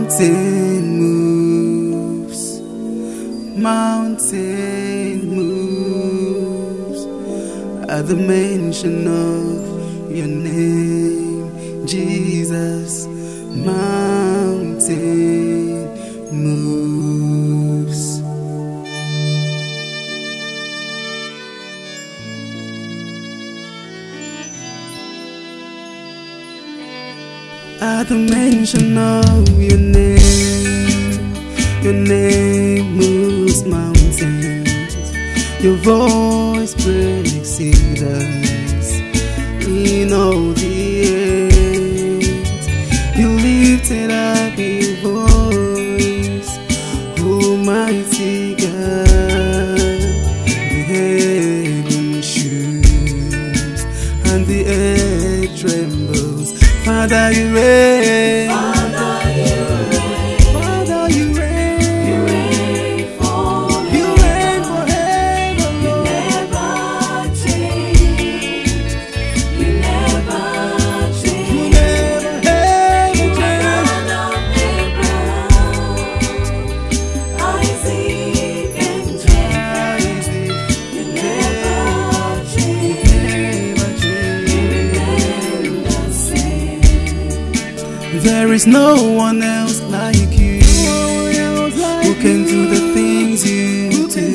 mountain moves at the mention of your name, Jesus. Mountain moves. At the mention of your name moves mountains. Your voice breaks cedars in all the earth. You lifted up your voice, Almighty God. The heaven shakes and the earth trembles. Father, you reign. Father, you reign. Father, you reign. You reign forever. You reign forever, Lord. You never change. You never change. You never ever You are change. God of Abraham, Isaac, and Jacob. You never change. Never change. You remain the same. There is no one else like you who can do the things you do.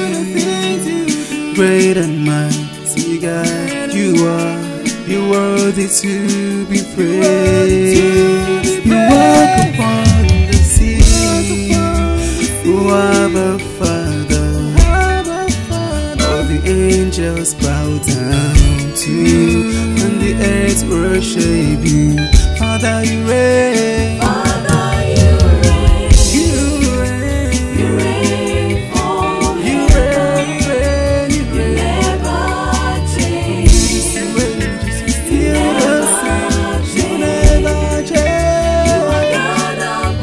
Great and mighty God, you are. You're worthy to be praised. You walk upon the sea. You are the Father. All the angels bow down to you, and the earth worship you. Father, you reign. Father, you reign. You reign. You reign forever. You reign. You You reign. never change. You reign. You Still the same. You never You are change. God of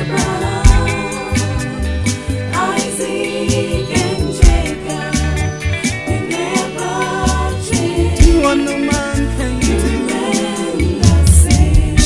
Abraham, Isaac, and Jacob. You never change. You are no man can You do. remain the same.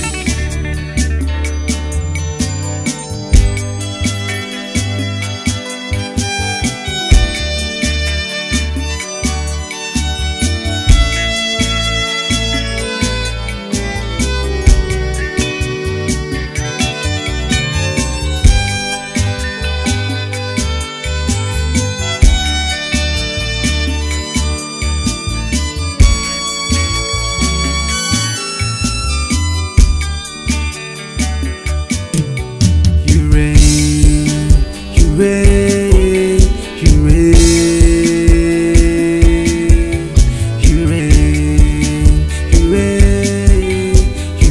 You reign, you reign, you reign, you reign, you reign, you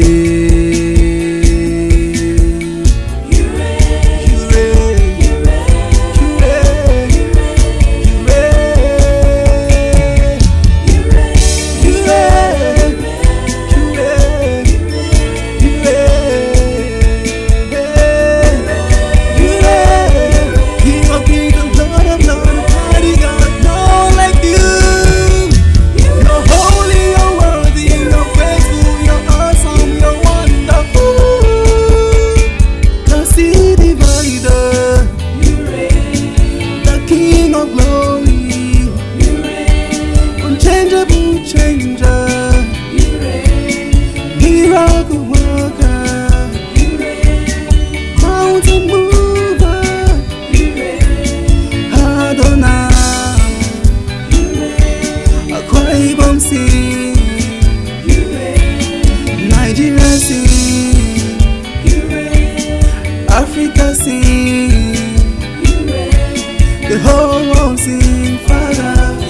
reign. You reign. You reign, You reign. you reign, You reign. you reign, You reign. you reign, You you reign, reign. you reign. King of kings and Lord of lords, mighty God, no like you. You're holy, you're worthy, you're faithful, you're awesome, you're wonderful. The sea divider, You reign. the King of glory, You reign. unchangeable changer, You reign. miracle worker, You reign. mountain mover, You reign. Adonai. You reign. Akwa Ibom sing, You reign. Nigeria sing, You reign. Africa sing, You reign. the whole world sing, Father.